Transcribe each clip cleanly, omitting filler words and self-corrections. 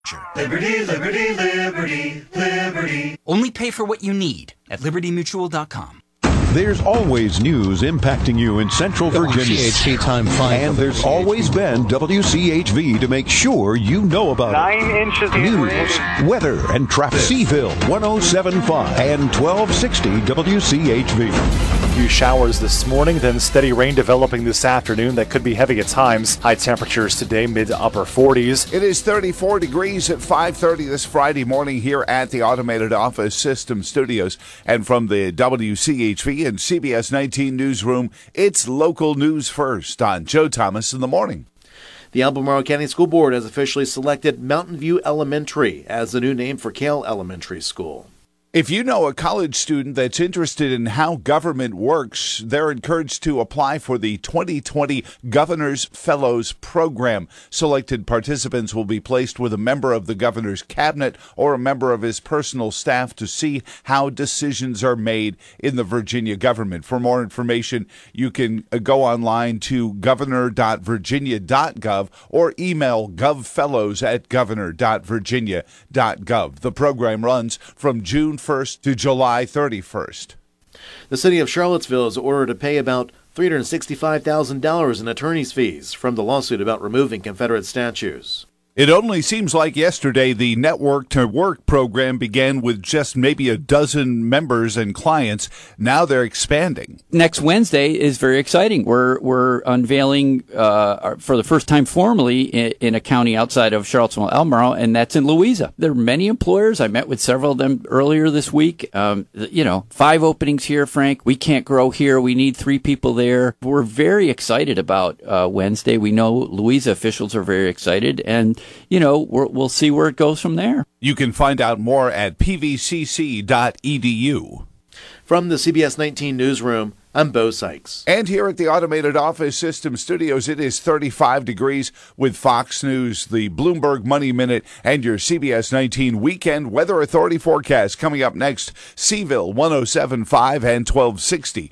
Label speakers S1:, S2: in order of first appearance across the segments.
S1: Liberty, liberty, liberty, liberty.
S2: Only pay for what you need at libertymutual.com.
S3: There's always news impacting you in Central Virginia.
S4: WCHV time 5.
S3: And there's always been WCHV to make sure you know about
S5: 9 inches
S3: it. News, weather, and traffic. Seville 107.5 and 1260 WCHV.
S6: A few showers this morning, then steady rain developing this afternoon that could be heavy at times. High temperatures today, mid to upper 40s.
S7: It is 34 degrees at 5:30 this Friday morning here at the Automated Office System Studios. And from the WCHV and CBS 19 newsroom, it's local news first on Joe Thomas in the morning.
S8: The Albemarle County School Board has officially selected Mountain View Elementary as the new name for Cale Elementary School.
S7: If you know a college student that's interested in how government works, they're encouraged to apply for the 2020 Governor's Fellows Program. Selected participants will be placed with a member of the governor's cabinet or a member of his personal staff to see how decisions are made in the Virginia government. For more information, you can go online to governor.virginia.gov or email govfellows@governor.virginia.gov. The program runs from June 1st to July 31st.
S8: The city of Charlottesville is ordered to pay about $365,000 in attorney's fees from the lawsuit about removing Confederate statues.
S7: It only seems like yesterday the Network to Work program began with just maybe a dozen members and clients. Now they're expanding.
S9: Next Wednesday is very exciting. We're unveiling for the first time formally in a county outside of Charlottesville, Albemarle, and that's in Louisa. There are many employers. I met with several of them earlier this week. 5 openings here, Frank. We can't grow here. We need 3 people there. We're very excited about Wednesday. We know Louisa officials are very excited, and we'll see where it goes from there.
S7: You can find out more at pvcc.edu.
S8: From the CBS 19 newsroom, I'm Bo Sykes.
S7: And here at the Automated Office System Studios, it is 35 degrees with Fox News, the Bloomberg Money Minute, and your CBS 19 Weekend Weather Authority forecast. Coming up next, Seville 107.5 and 1260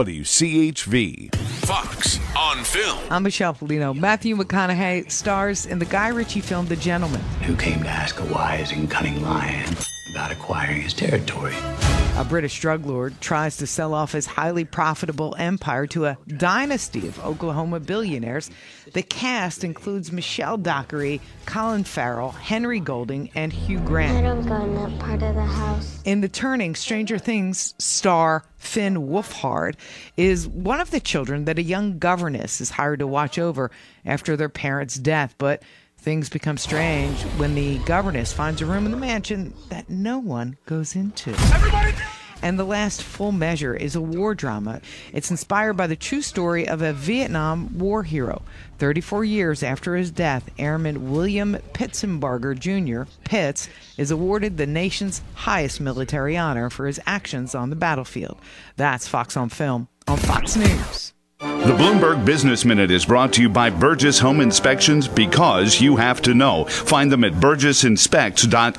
S7: WCHV.
S10: Fox on Film.
S11: I'm Michelle Polino. Matthew McConaughey stars in the Guy Ritchie film The Gentleman.
S12: Who came to ask a wise and cunning lion about acquiring his territory.
S11: A British drug lord tries to sell off his highly profitable empire to a dynasty of Oklahoma billionaires. The cast includes Michelle Dockery, Colin Farrell, Henry Golding, and Hugh Grant.
S13: I don't go in that part of the house.
S11: In The Turning, Stranger Things star Finn Wolfhard is one of the children that a young governess is hired to watch over after their parents' death, but things become strange when the governess finds a room in the mansion that no one goes into. Everybody! And The Last Full Measure is a war drama. It's inspired by the true story of a Vietnam War hero. 34 years after his death, Airman William Pitsenbarger Jr., Pitts, is awarded the nation's highest military honor for his actions on the battlefield. That's Fox on Film on Fox News.
S10: The Bloomberg Business Minute is brought to you by Burgess Home Inspections, because you have to know. Find them at burgessinspects.com.